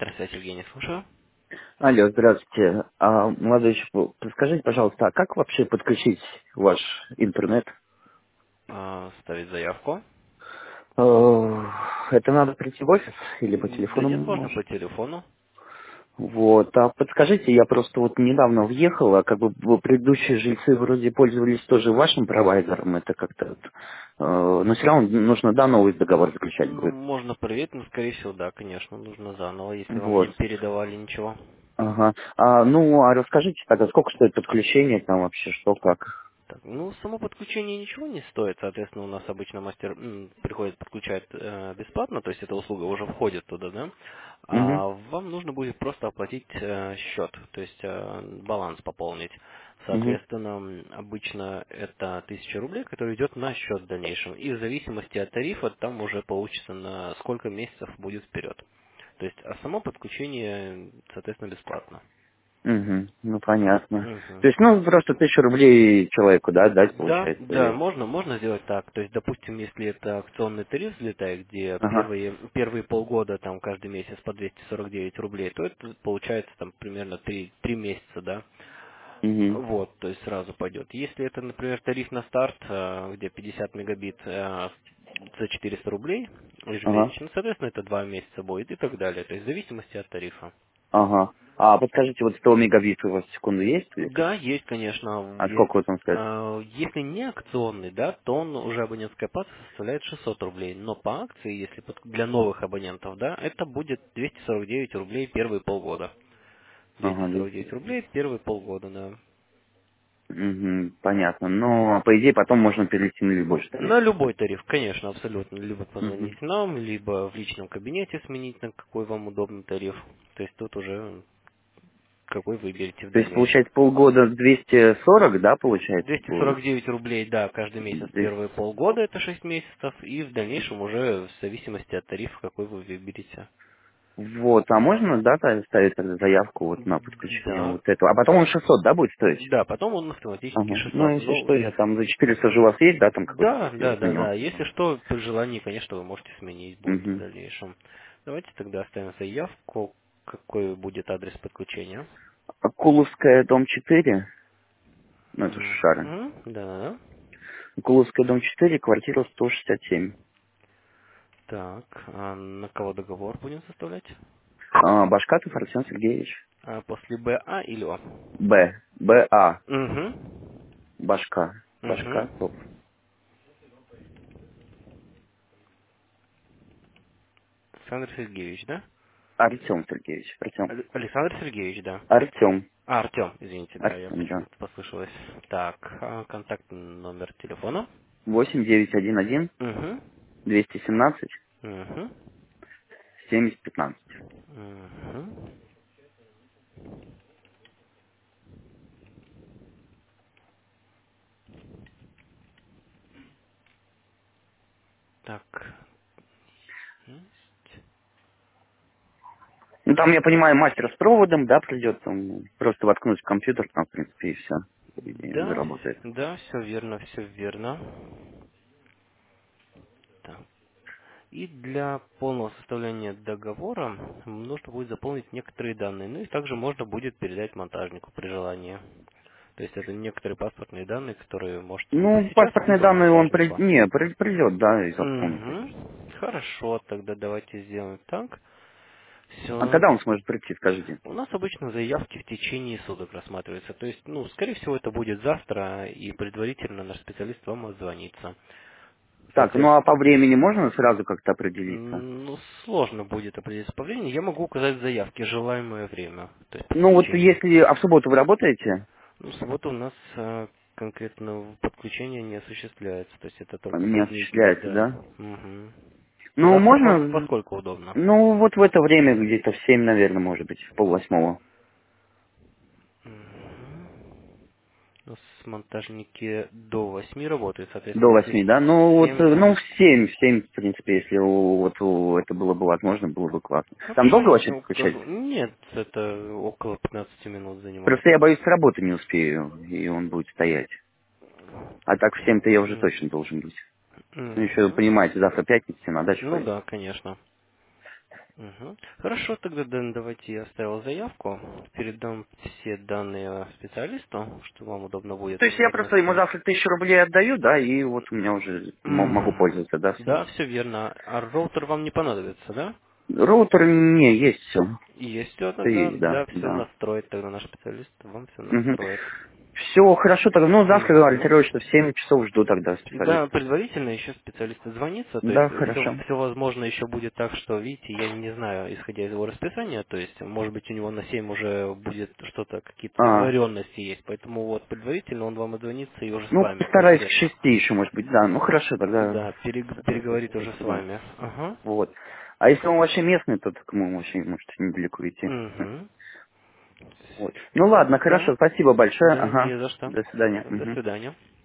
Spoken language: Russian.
Здравствуйте, Евгений, слушаю. Алло, здравствуйте. Молодой человек, подскажите, пожалуйста, а как вообще подключить ваш интернет? Ставить заявку. Это надо прийти в офис или по Да телефону нет, можно можно? по телефону. Вот, а подскажите, я просто вот недавно въехал, а как бы предыдущие жильцы вроде пользовались тоже вашим провайдером, это как-то, но все равно нужно, да, новый договор заключать Ну, будет. можно проверить, но, скорее всего, да, конечно, нужно заново, если вам не Вот, передавали ничего. ага. А расскажите тогда, сколько стоит подключение там вообще, что, как? Так, ну, само подключение ничего не стоит, соответственно, у нас обычно мастер приходит, подключает бесплатно, то есть эта услуга уже входит туда, да? Угу, А вам нужно будет просто оплатить счет, то есть баланс пополнить. угу, Соответственно, обычно это 1000 рублей, который идет на счет в дальнейшем. И в зависимости от тарифа там уже получится на сколько месяцев будет вперед. То есть, а само подключение, соответственно, бесплатно. ну понятно. Мгм. То есть, ну, просто 1000 рублей человеку, да, дать, Да, получается, да, или... можно сделать так. То есть, допустим, если это акционный тариф взлетает, где Ага, первые полгода, там, каждый месяц по 249 рублей, то это получается там примерно три месяца, да. угу, Вот, то есть сразу пойдет. Если это, например, тариф на старт, где 50 мегабит за 400 рублей ага, ежемесячно, соответственно, это 2 месяца будет и так далее. То есть в зависимости от тарифа. ага. А подскажите, вот 100 мегабит у вас в секунду есть или как? Да, есть, конечно. А сколько вы там сказать? Если не акционный, да, то он уже абонентская плата составляет 600 рублей. Но по акции, если для новых абонентов, да, это будет 249 рублей первые полгода. Ага, 249 рублей первые полгода, да. понятно. Но, по идее, потом можно перейти на любой тариф. На любой тариф, конечно, абсолютно. Либо Угу. позвонить нам, либо в личном кабинете сменить на какой вам удобный тариф. То есть тут уже какой выберете в То есть, дальнейшем. получается, полгода 240, да, получается, будет? 249 рублей, да, каждый месяц 200. первые полгода, это 6 месяцев, и в дальнейшем уже в зависимости от тарифа, какой вы выберете. Вот, а можно, да, ставить тогда заявку вот на подключение Да, вот этого? А потом он 600, да, будет стоить? да, потом он автоматически Ага. Ну, 600. если Ну, что, я там за 400 же у вас есть, да, там какой-то да, я да, да, понял. да. Если что, при желании, конечно, вы можете сменить будет в Угу. дальнейшем. Давайте тогда оставим заявку, какой будет адрес подключения. Куловская, дом 4, ну, это же шары. Мгм, да. Куловская, дом 4, квартира 167. Так, а на кого договор будем составлять? Башкатов Арсен Сергеевич. После БА или О? Б. А. Угу. Башка. Угу. Башкатов. Александр Сергеевич, да? Артем Сергеевич. Артем. Александр Сергеевич, да. Артем. Артем, извините, да, я Артем, да. почему-то послышалось. Так, контактный номер телефона. 8911 Угу. 217 Угу. 7015. Угу. Так. Есть. Ну, там, я понимаю, мастер с проводом, да, придет, там, просто воткнуть в компьютер, там, в принципе, и все. И Да, заработает. да, все верно, все верно. Так. И для полного составления договора нужно будет заполнить некоторые данные. Ну и также можно будет передать монтажнику при желании. То есть это некоторые паспортные данные, которые можете либо Ну, сейчас, паспортные либо данные он монтажнику. придет, да, и заполнит, если Угу. что. Хорошо, тогда давайте сделаем так. А Все. когда он сможет прийти, скажите? У нас обычно заявки в течение суток рассматриваются. То есть, ну, скорее всего, это будет завтра, и предварительно наш специалист вам отзвонится. Так, ну, а Соответственно, по времени можно сразу как-то определиться? ну, сложно будет определиться по времени. Я могу указать в заявке желаемое время. То есть Ну, вот подключение. если... А в субботу вы работаете? Ну, в субботу у нас конкретно подключение не осуществляется. То есть это только Не соединительное, осуществляется, да. да? Мгм. Ну, Завтра во можно... сколько удобно? Ну, вот в это время, где-то в 7, наверное, может быть, в полвосьмого. Мгм. У нас монтажники до 8 работают, До соответственно, если 8, да? Ну, вот, 7, ну, в семь, в принципе, если это было бы возможно, было бы классно. Там хорошо, долго я вообще подключать? укажу. Нет, это около 15 минут занимает. Просто я боюсь, с работы не успею, и он будет стоять. А так в 7-то я уже Мгм. точно должен быть. Ну, еще, Мгм. понимаете, завтра пятница, на дачу Ну поеду. да, конечно. Мгм. Хорошо, тогда давайте я оставил заявку, передам все данные специалисту, что вам удобно будет То есть я просто ему отнести. завтра 1000 рублей отдаю, да, и вот у меня уже могу Мгм. пользоваться, да, всем. Да, все верно. А роутер вам не понадобится, да? Роутер не есть все. Есть все Это тогда, есть, да, да, все да. настроит, тогда наш специалист вам все настроит. Все, хорошо, тогда, ну, завтра Мгм. ориентируюсь, что в 7 часов жду тогда Да, специалиста. предварительно еще специалист звонится, то есть Да, хорошо. все возможно еще будет так, что, видите, я не знаю, исходя из его расписания, то есть, может быть, у него на 7 уже будет что-то, какие-то А, договоренности есть, поэтому вот предварительно он вам отзвонится и уже с ну, вами постараюсь к конкретно. 6 еще, может быть, да. Ну, хорошо, тогда Да, постараюсь переговорит уже успеть, с да. вами. Ага. Вот. А если он вообще местный, то так мы вообще можете недалеко идти. Угу. Вот. Ну, ладно, Да, хорошо, спасибо большое. да, Ага. не за что. До свидания. До Мгм. свидания.